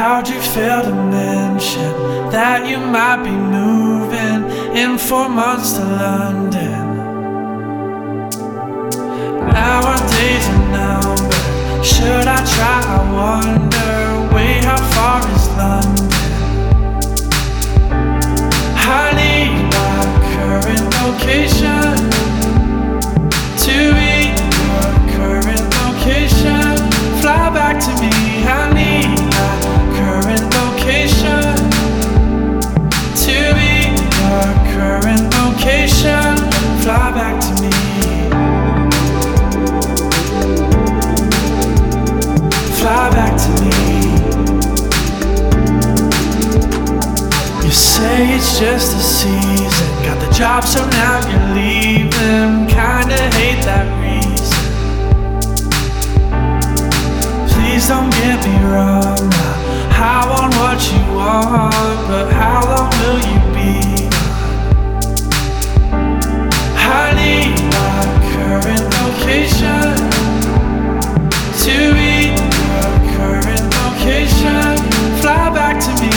How'd you fail to mention that you might be moving in 4 months to London? Our days are numbered. Should I try? I wonder. Wait, how far is London? I need my current location to be your current location. Fly back to me. I need my current location to be your current location. Fly back to me. Fly back to me. You say it's just a season. Got the job, so now you're leaving. Kinda hate that reason. Please don't get me wrong. I want what you want, but how long will you be gone? I need my current location to be your current location. Fly back to me.